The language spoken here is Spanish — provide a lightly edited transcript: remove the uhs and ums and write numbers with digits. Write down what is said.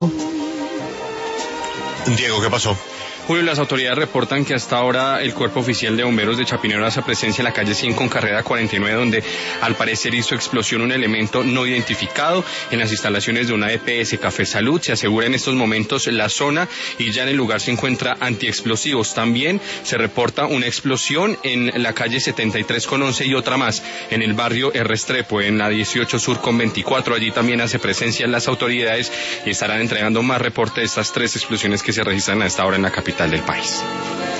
Diego, ¿qué pasó? Julio, las autoridades reportan que hasta ahora el Cuerpo Oficial de Bomberos de Chapinero hace presencia en la calle 100 con carrera 49, donde al parecer hizo explosión un elemento no identificado en las instalaciones de una EPS Café Salud. Se asegura en estos momentos la zona y ya en el lugar se encuentra antiexplosivos. También se reporta una explosión en la calle 73 con 11 y otra más en el barrio Restrepo, en la 18 Sur con 24. Allí también hace presencia las autoridades y estarán entregando más reportes de estas 3 explosiones que se registran a esta hora en la capital del país.